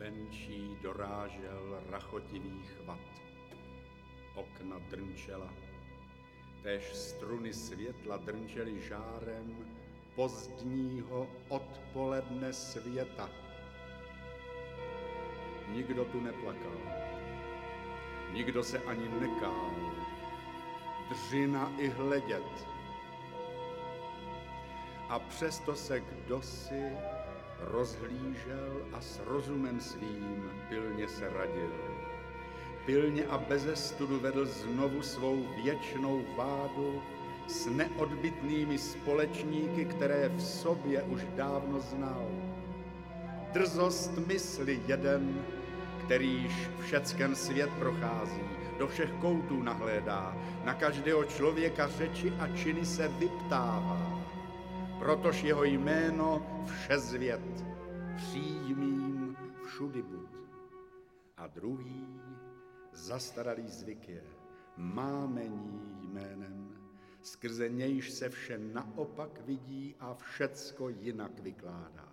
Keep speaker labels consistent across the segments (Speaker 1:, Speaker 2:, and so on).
Speaker 1: Zvenčí dorážel rachotivý chvat. Okna drnčela, též struny světla drnčely žárem pozdního odpoledne světa. Nikdo tu neplakal, nikdo se ani nekál, dřina i hledět. A přesto se kdosi rozhlížel a s rozumem svým pilně se radil. Pilně a beze studu vedl znovu svou věčnou vádu s neodbytnými společníky, které v sobě už dávno znal. Drzost mysli jeden, kterýž všecken svět prochází, do všech koutů nahlédá, na každého člověka řeči a činy se vyptává. Protož jeho jméno všezvět, přímým všudy bud. A druhý zastaralý zvyk je mámení jménem, skrze nějž se vše naopak vidí a všecko jinak vykládá.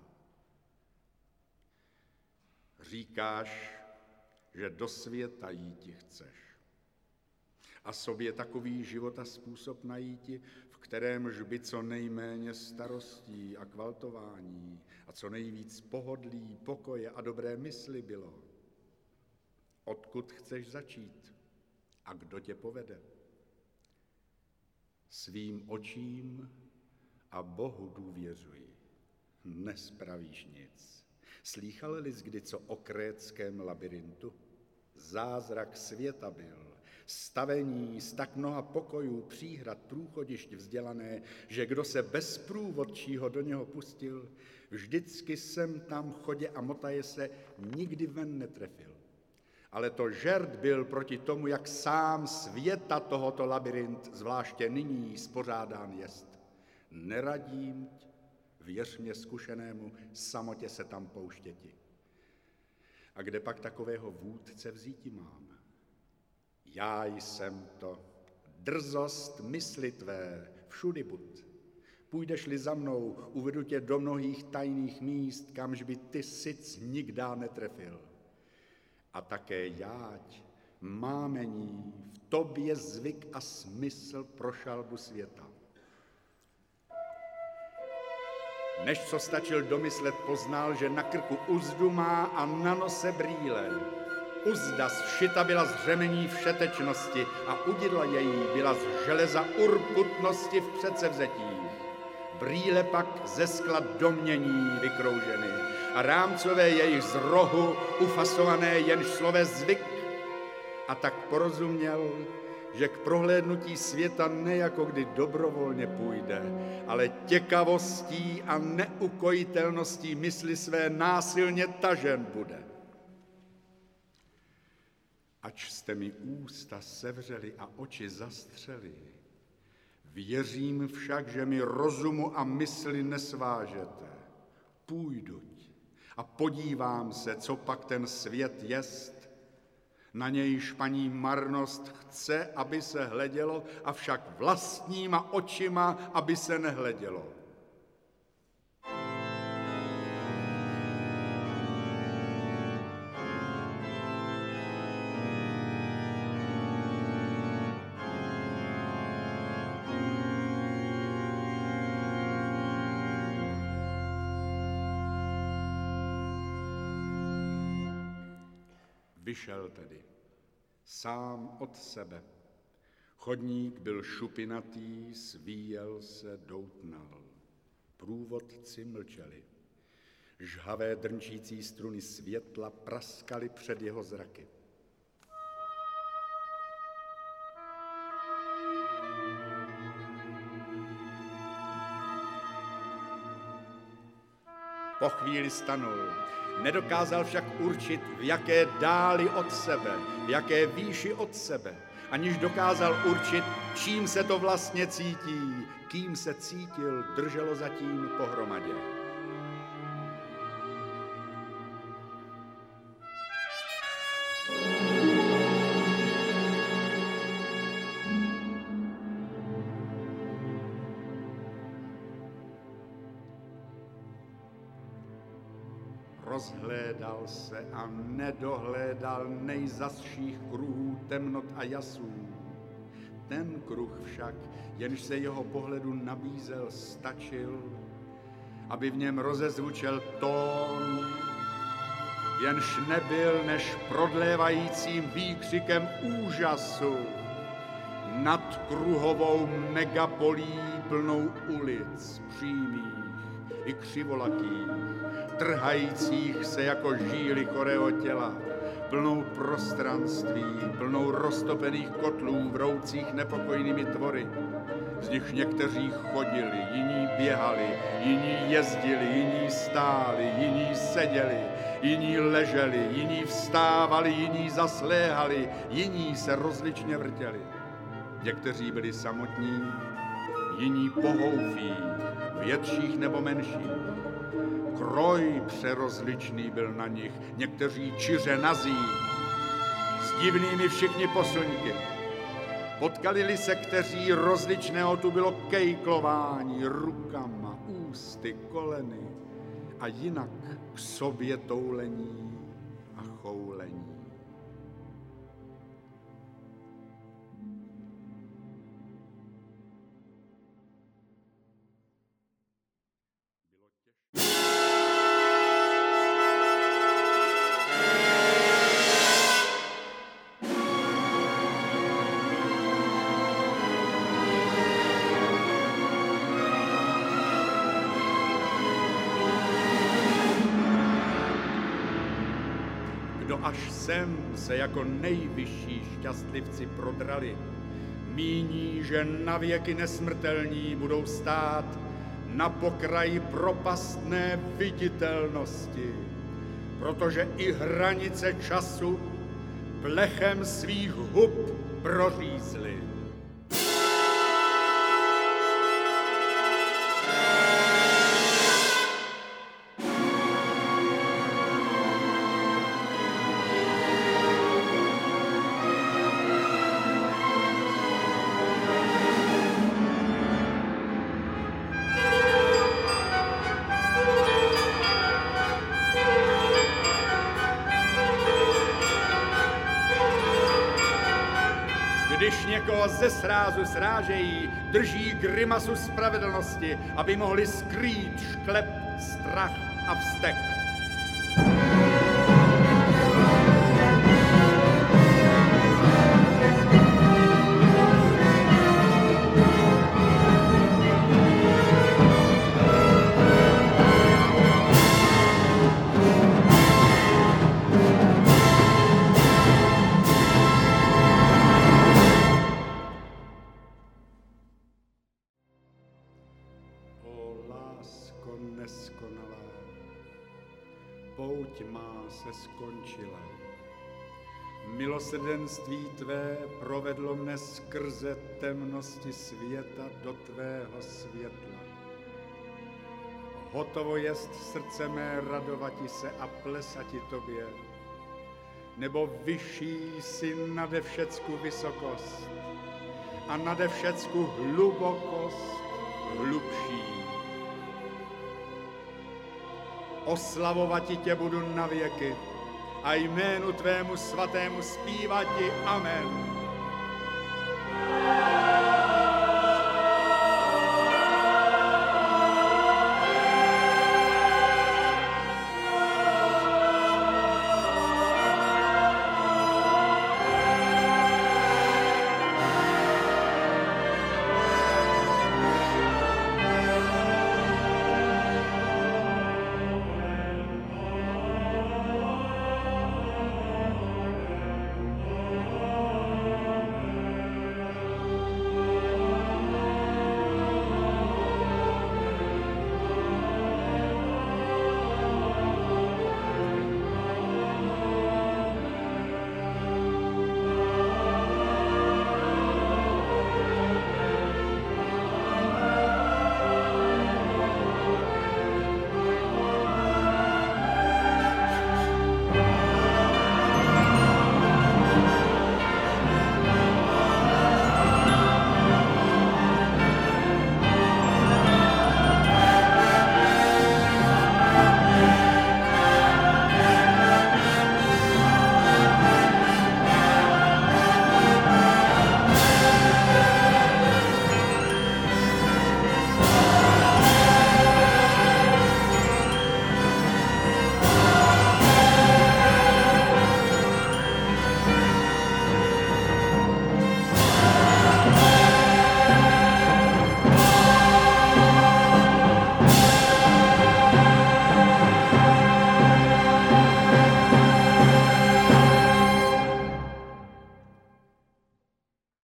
Speaker 1: Říkáš, že do světa jíti chceš a sobě takový život a způsob najíti, v kterémž by co nejméně starostí a kvaltování a co nejvíc pohodlí, pokoje a dobré mysli bylo. Odkud chceš začít a kdo tě povede? Svým očím a Bohu důvěřuj, nespravíš nic. Slýchal-li kdy co o krétském labyrintu? Zázrak světa byl, stavení z tak mnoha pokojů, příhrad, průchodišť vzdělané, že kdo se bez průvodčího do něho pustil, vždycky sem tam chodě a motaje se, nikdy ven netrefil. Ale to žert byl proti tomu, jak sám světa tohoto labyrint, zvláště nyní, spořádán jest. Neradím, věř mě zkušenému, samotě se tam pouštěti. A kde pak takového vůdce vzíti mám? Já jsem to, drzost mysli tvé, všudy bud. Půjdeš-li za mnou, uvedu tě do mnohých tajných míst, kamž by ty sic nikdá netrefil. A také jáť, mámení, v tobě zvyk a smysl pro šalbu světa. Než co stačil domyslet, poznal, že na krku uzdu má a na nose brýle. Uzda zšita byla z řemení všetečnosti a udidla její byla z železa urputnosti v předsevzetí. Brýle pak ze skla domění vykrouženy a rámcové jejich z rohu ufasované jenž slove zvyk. A tak porozuměl, že k prohlédnutí světa ne jako kdy dobrovolně půjde, ale těkavostí a neukojitelností mysli své násilně tažen bude. Ač jste mi ústa sevřeli a oči zastřeli, věřím však, že mi rozumu a mysli nesvážete. Půjduť a podívám se, co pak ten svět jest. Na nějž paní marnost chce, aby se hledělo, avšak vlastníma očima, aby se nehledělo. Vyšel tedy, sám od sebe. Chodník byl šupinatý, svíjel se, doutnal. Průvodci mlčeli. Žhavé drnčící struny světla praskaly před jeho zraky. Po chvíli stanul. Nedokázal však určit, v jaké dáli od sebe, v jaké výši od sebe, aniž dokázal určit, čím se to vlastně cítí, kým se cítil, drželo zatím pohromadě. Rozhlédal se a nedohlédal nejzazších kruhů temnot a jasů. Ten kruh však, jenž se jeho pohledu nabízel, stačil, aby v něm rozezvučel tón, jenž nebyl než prodlévajícím výkřikem úžasu nad kruhovou megapolí plnou ulic, přímých i křivolakých, trhajících se jako žíly chorého těla, plnou prostranství, plnou roztopených kotlů, vroucích nepokojnými tvory. Z nich někteří chodili, jiní běhali, jiní jezdili, jiní stáli, jiní seděli, jiní leželi, jiní vstávali, jiní zasléhali, jiní se rozličně vrtěli. Někteří byli samotní, jiní pohoufí, větších nebo menších. Kroj přerozličný byl na nich, někteří čiře nazí, s divnými všichni poslňky. Potkali se, kteří rozličného tu bylo kejklování rukama, ústy, koleny a jinak k sobě toulení a choulení. Až sem se jako nejvyšší šťastlivci prodrali, míní, že navěky nesmrtelní budou stát na pokraji propastné viditelnosti, protože i hranice času plechem svých hub prořízly. Když někoho ze srázu srážejí, drží grimasu spravedlnosti, aby mohli skrýt šklep, strach a vztek. Neskonalá, pouť má se skončila. Milosrdenství tvé provedlo mne skrze temnosti světa do tvého světla. Hotovo jest srdce mé radovati se a plesati tobě, nebo vyšší si nade všecku vysokost a nade všecku hlubokost hlubší. Oslavovati tě budu na věky a jménu tvému svatému zpívati. Amen.